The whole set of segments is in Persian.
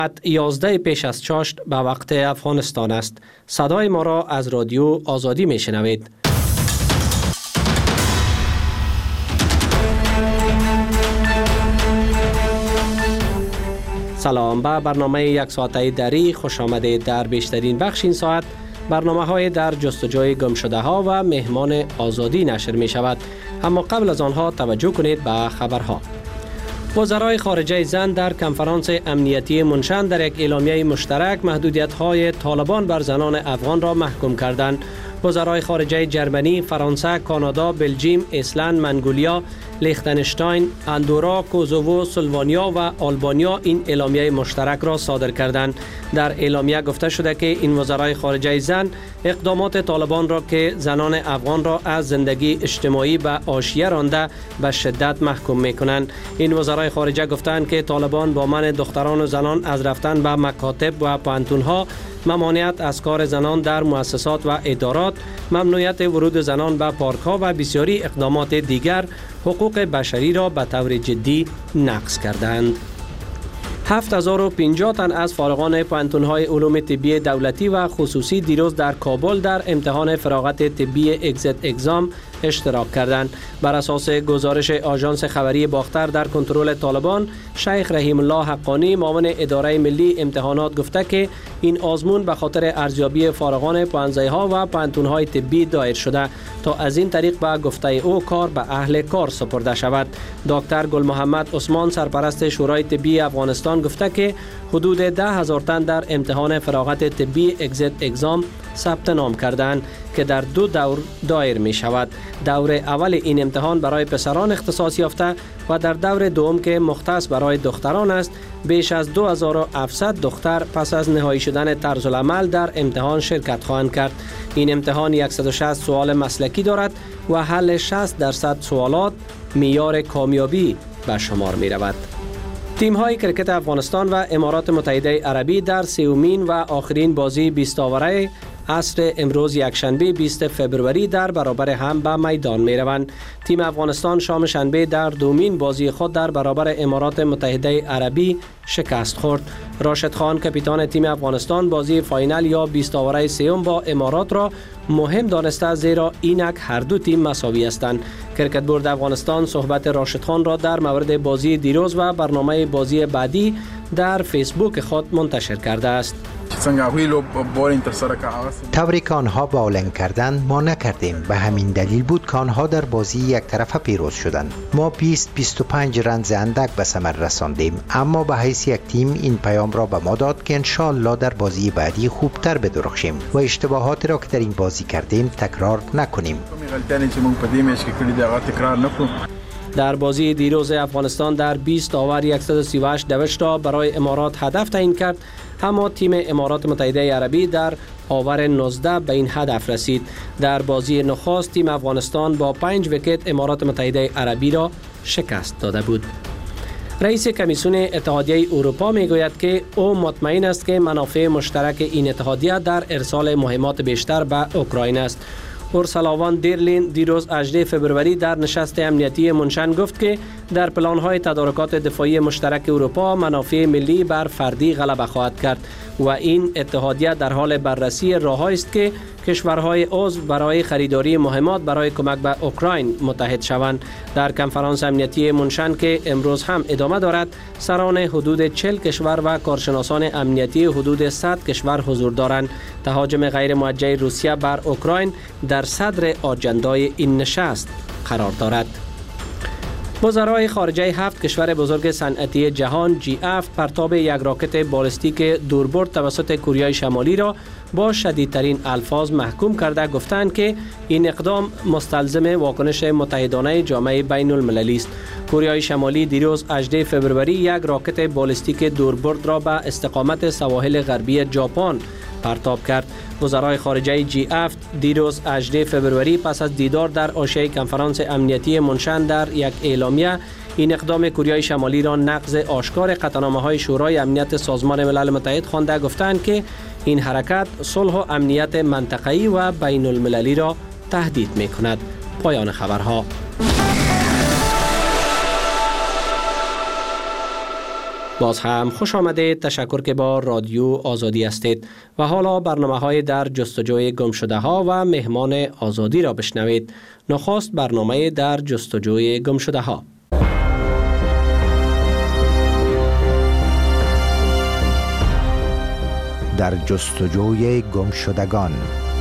11 پیش از چاشت به وقت افغانستان است. صدای ما را از رادیو آزادی می شنوید. سلام، به برنامه یک ساعته دری خوش آمدید. در بیشترین بخش این ساعت برنامه های در جستجوی گم شده ها و مهمان آزادی نشر می شود. اما قبل از آنها توجه کنید به خبرها. وزرای خارجه زن در کنفرانس امنیتی منشن در یک اعلامیه مشترک محدودیت‌های طالبان بر زنان افغان را محکوم کردند. وزرای خارجه جرمنی، فرانسه، کانادا، بلژیم، ایسلند، منگولیا، لیختنشتاین، اندورا، کوزوو، سلوانیا و آلبانیا این اعلامیه مشترک را صادر کردند. در اعلامیه گفته شده که این وزرای خارجه زن اقدامات طالبان را که زنان افغان را از زندگی اجتماعی به حاشیه رانده به شدت محکوم می‌کنند. این وزرای خارجه گفتند که طالبان با منع دختران و زنان از رفتن به مکاتب و پانتون‌ها، ممانعت از کار زنان در مؤسسات و ادارات، ممنوعیت ورود زنان به پارک‌ها و بسیاری اقدامات دیگر حقوق بشری را به طور جدی نقض کردند. 7050 تن از فارغان پانتون‌های علوم طبی دولتی و خصوصی دیروز در کابل در امتحان فراغت طبی اگزیت اگزام اشتراک کردند. بر اساس گزارش آژانس خبری باختر در کنترل طالبان، شیخ رحیم الله حقانی معاون اداره ملی امتحانات گفته که این آزمون به خاطر ارزیابی فارغان پانزه‌ها و پانتون‌های طبی دایر شده تا از این طریق به گفته او کار به اهل کار سپرده شود. دکتر گل محمد عثمان سرپرست شورای طبی افغانستان گفته که حدود 10,000 تن در امتحان فراغت طبی اگزیت اگزام ثبت نام کردند که در 2 دور دایر می شود. دور اول این امتحان برای پسران اختصاص یافته و در دور دوم که مختص برای دختران است، بیش از 2700 دختر پس از نهایی شدن طرز العمل در امتحان شرکت خواهند کرد. این امتحان 160 سوال مسلکی دارد و حل 60% سوالات معیار کامیابی به شمار می رود. تیم‌های کرکت افغانستان و امارات متحده عربی در سومین و آخرین بازی 20 آوره عصر امروز یکشنبه 20 فبروری در برابر هم به میدان می روند. تیم افغانستان شام شنبه در دومین بازی خود در برابر امارات متحده عربی شکست خورد. راشد خان کاپیتان تیم افغانستان بازی فاینال یا 20 آوره سوم با امارات را مهم دانسته، زیرا اینک هر دو تیم مساوی هستند. کرکت بورد افغانستان صحبت راشد خان را در مورد بازی دیروز و برنامه بازی بعدی در فیسبوک خود منتشر کرده است. طوری که آنها باولنگ کردند ما نکردیم، به همین دلیل بود که آنها در بازی یک طرفه پیروز شدند. ما 20-25 رنز اندک به ثمر رساندیم، اما به حیث یک تیم این پیام را به ما داد که انشاءالله در بازی بعدی خوبتر بدرخشیم و اشتباهاتی را که در این بازی کردیم تکرار نکنیم. در بازی دیروز افغانستان در 20 آور 138 دوش را برای امارات هدف تعیین کرد، اما تیم امارات متحده عربی در آور 19 به این هدف رسید. در بازی نخست تیم افغانستان با 5 ویکت امارات متحده عربی را شکست داده بود. رئیس کمیسیون اتحادیه اروپا میگوید که او مطمئن است که منافع مشترک این اتحادیه در ارسال مهمات بیشتر به اوکراین است. اورسولا وان در لین دیروز 18 فبروری در نشست امنیتی منشن گفت که در پلان‌های تدارکات دفاعی مشترک اروپا منافع ملی بر فردی غلبه خواهد کرد و این اتحادیه در حال بررسی راه‌هایی است که کشورهای عضو برای خریداری مهمات برای کمک به اوکراین متحد شوند. در کنفرانس امنیتی منشن که امروز هم ادامه دارد، سران حدود 40 کشور و کارشناسان امنیتی حدود 100 کشور حضور دارند. تهاجم غیر موجه روسیه بر اوکراین در صدر آجندای این نشست قرار دارد. وزرای خارجه 7 کشور بزرگ صنعتی جهان G7 پرتاب یک راکت بالستیک دوربرد توسط کره شمالی را با شدیدترین الفاظ محکوم کرده گفتند که این اقدام مستلزم واکنش متحدانه جامعه بین المللی است. کره شمالی دیروز 18 فبروری یک راکت بالستیک دوربرد را به استقامت سواحل غربی ژاپن پرتاب کرد. وزرای خارجه G7 دیروز 18 فبروری پس از دیدار در حاشیه کنفرانس امنیتی منشن در یک اعلامیه این اقدام کره شمالی را نقض آشکار قطعنامه‌های شورای امنیت سازمان ملل متحد خوانده گفتند که این حرکت صلح و امنیت منطقه‌ای و بین المللی را تهدید می‌کند. پایان خبرها. باز هم خوش آمدید. تشکر که با رادیو آزادی هستید و حالا برنامه‌های در جستجوی گمشده‌ها و مهمان آزادی را بشنوید. نخست برنامه در جستجوی گمشده‌ها. در جستجوی گمشدگان.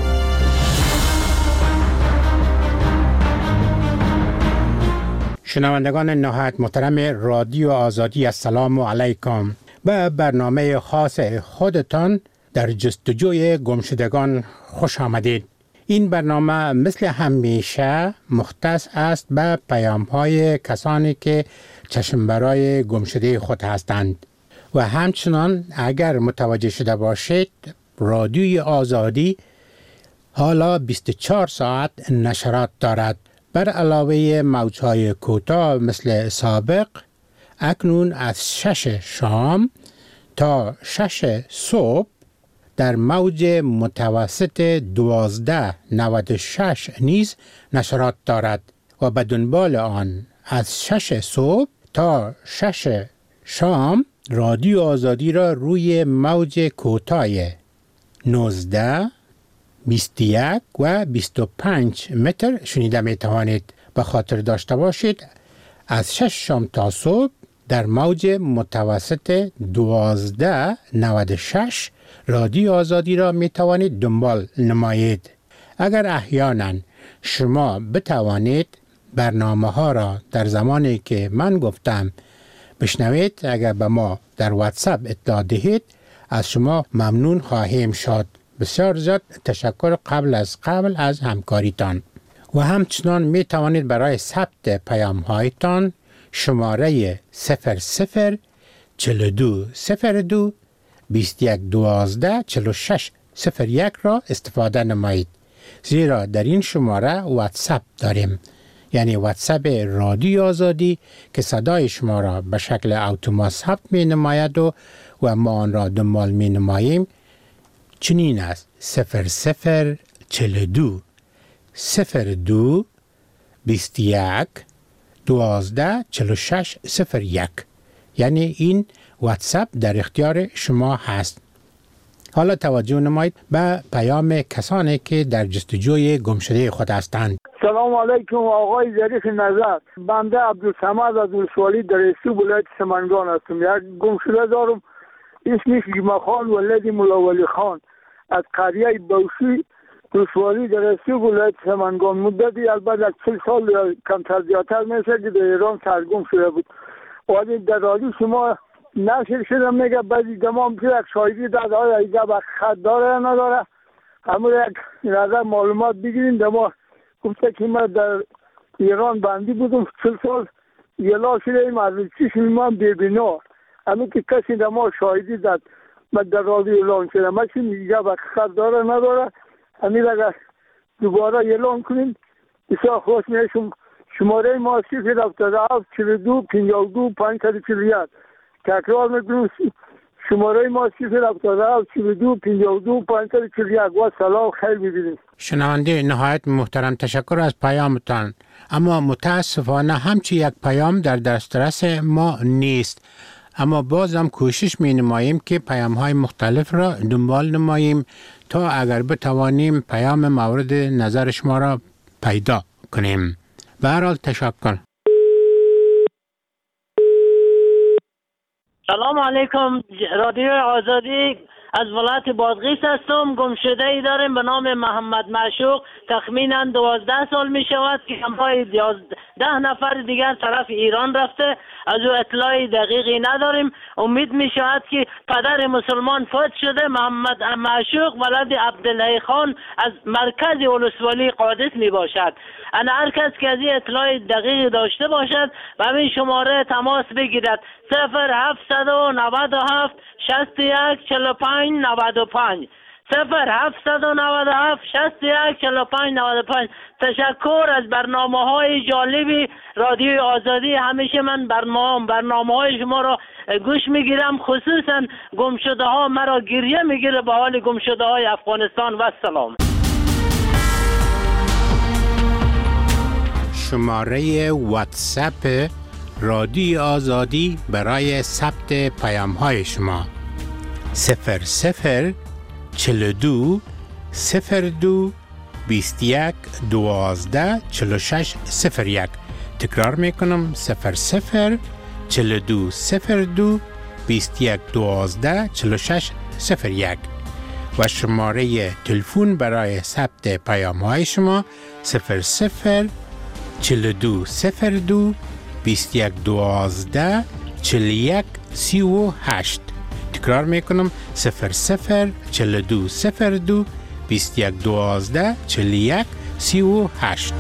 شنوندگان نهایت محترم رادیو آزادی، السلام علیکم. به برنامه خاص خودتان در جستجوی گمشدگان خوش آمدید. این برنامه مثل همیشه مختص است به پیام‌های کسانی که چشم برای گمشده خود هستند و همچنان اگر متوجه شده باشید رادیوی آزادی حالا 24 ساعت نشرات دارد. بر علاوه موج‌های کوتاه مثل سابق، اکنون از 6 شام تا 6 صبح در موج متوسط 1296 نیز نشرات دارد و به دنبال آن از 6 صبح تا 6 شام رادیو آزادی را روی موج کوتاه 19 21 و 25 متر شنیده می توانید. به خاطر داشته باشید از 6 شام تا صبح در موج متوسط 1296 رادیو آزادی را می توانید دنبال نمایید. اگر احیانا شما بتوانید برنامه ها را در زمانی که من گفتم بشنوید، اگر به ما در واتساپ اطلاع دهید از شما ممنون خواهیم شد. بسیار زیاد تشکر قبل از همکاریتان. و همچنان می توانید برای ثبت پیام هایتان شماره 00 42 02 21 12 46 01 را استفاده نمایید، زیرا در این شماره واتساپ داریم، یعنی واتساپ رادیو آزادی که صدای شما را به شکل اتومات ثبت می نماید و ما آن را دنبال می نماییم. چنین است: 00 42 02 21 12 46 01. یعنی این واتساپ در اختیار شما هست. حالا توجه نمایید به پیام کسانی که در جستجوی گمشده خود هستند. سلام علیکم آقای ظریف نظر. بنده عبدالصمد از ولسوالی در استو ولایت سمنگان هستم. یک گمشده دارم، اسمش جمعخان ولد مولا ولی خان از قریه بوشی ولسوالی در استو ولایت سمنگان. مدتی البته 40 سال یا کمتر زیادتر میشه که در ایران سرگم شده بود. ولی در رادیو شما نشر شده میگه بعضی دمام که یک شاهدی داده های ایجا به خط داره یا نداره، همون یک نظر معلومات بگیرین. دما گفته که من در ایران بندی بودم 40 سال یلا شده ایم از چشم من ببینا، همین که کسی دما شاهدی داد من در رادیو اعلان شده. من چی ایجا به خط داره نداره، همین اگر دوباره اعلان کنین بسیار خوش میشم. شماره ما 077 42 52 541. تکرار میکنم، شماره ما 077 42 52 541. و سلام خیر ببینید. شنونده نهایت محترم، تشکر از پیامتان، اما متاسفانه همچی یک پیام در دسترس ما نیست، اما بازم کوشش می نماییم که پیام های مختلف را دنبال نماییم تا اگر بتوانیم پیام مورد نظر شما را پیدا کنیم. به هر حال تشکر. سلام علیکم، رادیو آزادی از ولایت بادغیس هستم. گمشده ای داریم به نام محمد معشوق، تخمینا 12 سال می شود که همراه 10 نفر دیگر طرف ایران رفته. از او اطلاعی دقیقی نداریم. امید می شود که پدر مسلمان فوت شده. محمد معشوق ولد عبدالله خان از مرکز ولسوالی قادس می باشد. انا هر کس که از این اطلاع دقیقی داشته باشد و همین شماره تماس بگیرد 0797 61 45 95 0797 61 45 95. تشکر از برنامه‌های جالبی رادیو آزادی. همیشه من برنامه‌های شما را گوش میگیرم، خصوصا گمشده‌ها مرا گریه میگیره به حال گمشده‌های افغانستان. و سلام. شماره واتساپ رادیو آزادی برای ثبت پیام های شما 00 42 02 21 12 46 01. تکرار میکنم 00 42 02 21 12 46 01 و شماره تلفن برای ثبت پیام های شما 00 42 02 21 12 41 38. تکرار میکنم 00 42 02 21 12 41 38.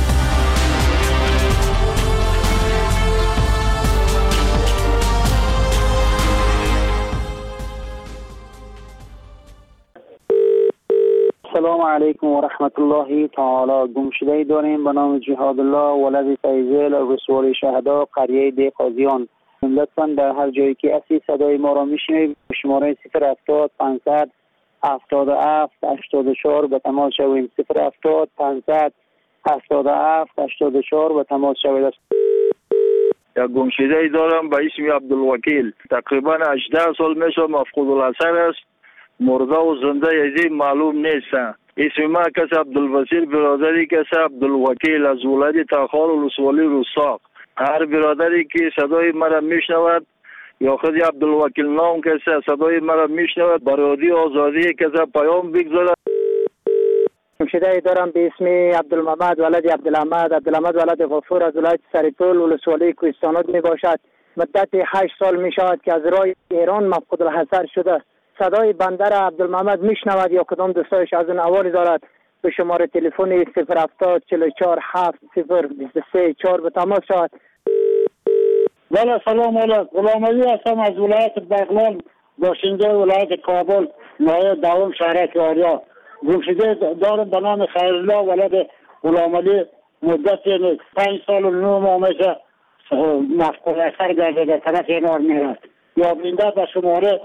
السلام علیکم و رحمت الله تعالی. گمشده‌ای داریم به نام جهاد الله ولد فیضل رسول شهدا قریه دیقازیان. لطفاً در هر جایی که هستی صدای ما را میشنوید شماره 070 500 77 84 به تماس شوید. 070 500 77 84 به تماس شوید. یک گمشده‌ای دارم به اسم عبدالوکیل. تقریبا 18 سال میشه مفقود الاثر است. مرده و زنده یزی معلوم نیست. اسم ما کس عبدالبصیر برادری کس عبدالوکیل از ولایت تاخال ولسوالی رستاق. هر برادری که صدای مرا میشنود یا خود عبدالوکیل نام کس صدای مرا میشنود برادری آزادی کس پیام بگذارد. گمشده‌ای دارم به اسم عبدالمحمد ولد عبدالحمد ولد غفور از ولایت سریپول ولسوالی کوهستانات می باشد. مدت 8 سال می شود که از راه ایران مفقود الحضر شده. صدای بنده را عبدالمحمد میشنود یا کدام دوستایش از اون احوالی دارد به شماره تلفن 070 44 70 23 4 به تماس شود. بله سلام علیکم. غلام علی هستم از ولایت بغلان باشنده ولایت کابل نایب دوم شهرک آریا. گمشده دارم به نام خیرالله ولد غلام علی مدت 5 سال و 9 ماه میشه مفقود اثر گرده در طرف اینار میرد. یا بینده به شماره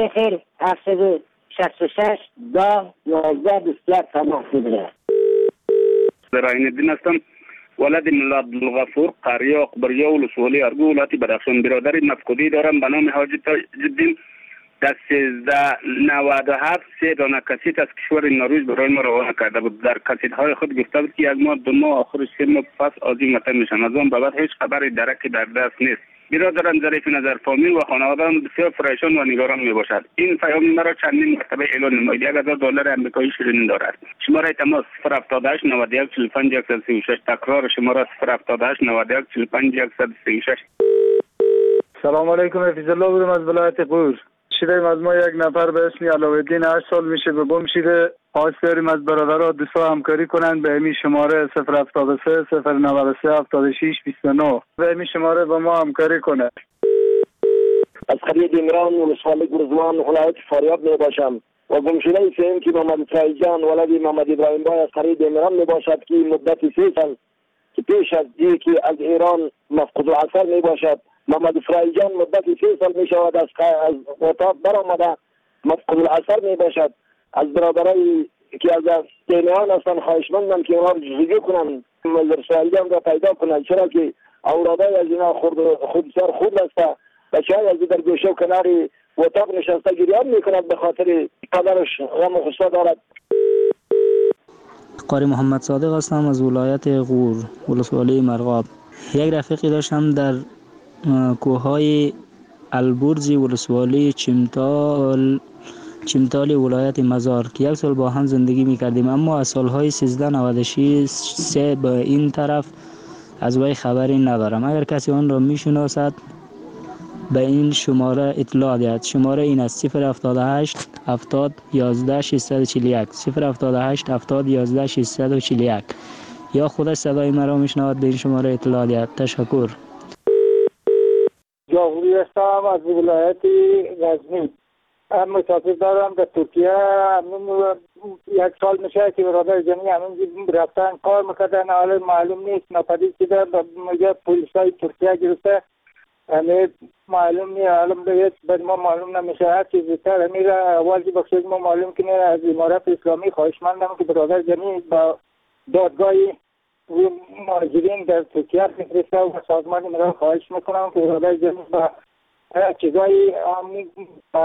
0766 10 11 21 تماس بگیرد. زراین الدین هستم ولد ملا عبدالغفور قریه اقبریه ولسوالی ارگو ولایت بدخشان. برادر مفقودی دارم به نام حاجی تاج‌الدین. در 1397 3 دانه کسیت از کشور نروژ برای ما روانه کرده بود. در کسیت‌های خود گفته بود که 1 ماه 2 ماه آخرش 3 ماه پس آزی وطن میشن. از آن بعد هیچ خبری درکی در دست نیست. برادرم ظریف نظر فامیل و خانواده‌ام بسیار پریشان و نگران میباشد. این پیام مرا چندین مرتبه اعلان نماید. $1000 آمریکایی شیرین دارد. شماره تماس 078 91 45 136. تکرار شماره 078 91 45 136. سلام علیکم. حفیظ الله بودم از ولایت قور. شیریم از ما یک نفر به اسم علاءالدین 8 سال میشه به گم شده. خواست داریم از برادرها دوستا همکاری کنند به این شماره 073 093 76 29 به این شماره با ما همکاری کنند. از قریه دیمران ولسوالی گرزوان ولایت فاریاب می باشم و گمشده سیم که محمد فریجان ولد محمد ابراهیم بای از قریه دیمران می باشد که مدت 3 سال که پیش از که از ایران مفقود الاثر می باشد. محمد فریجان مدت 3 سال می شود از اتاق برآمده مفقود الاثر می باشد. از برادرای که از دیمیان هستن خواهشمندم که اونا رو جزگی کنن مزر فریجان را پیدا کنن، چرا که اولادای از اینا خود بسیار خوب است. بچه های از در گوشه و کناری اتاق نشسته گریان میکند به خاطر پدرش غم و غصه دارد. قاری محمد صادق هستم از ولایت غور ولسوالی مرغاب. یک رفیقی داشتم در کوههای البرز ولسوالی چمتال ولایت مزار که 1 سال با هم زندگی میکردیم، اما از سالهای 1396 به این طرف از وی خبری ندارم. اگر کسی آن را میشناسد به این شماره اطلاع دهد. شماره این است 078 70 11 641 078 70 11 641 یا خودش صدای مرا میشنود به این شماره اطلاع دهد. تشکر. جاهوری هستم از ولایت غزنی. مسافر دارم به ترکیه. 1 سال میشه که برادر جمعی همین رفتن کار میکردن، حالا معلوم نیست ناپدید شده. میگه پلیسای ترکیه گرفته، همه معلوم نیست، حالا بعد ما معلوم نمیشه. هر چیز بیشتر همین اول که بخشید ما معلوم کنه از امارات اسلامی خواهشمندم که برادر جمعی با دادگاه مهاجرین در ترکیه میفرسته و سازمان ملل خواهش میکنم که اراده جمعی با چیزایی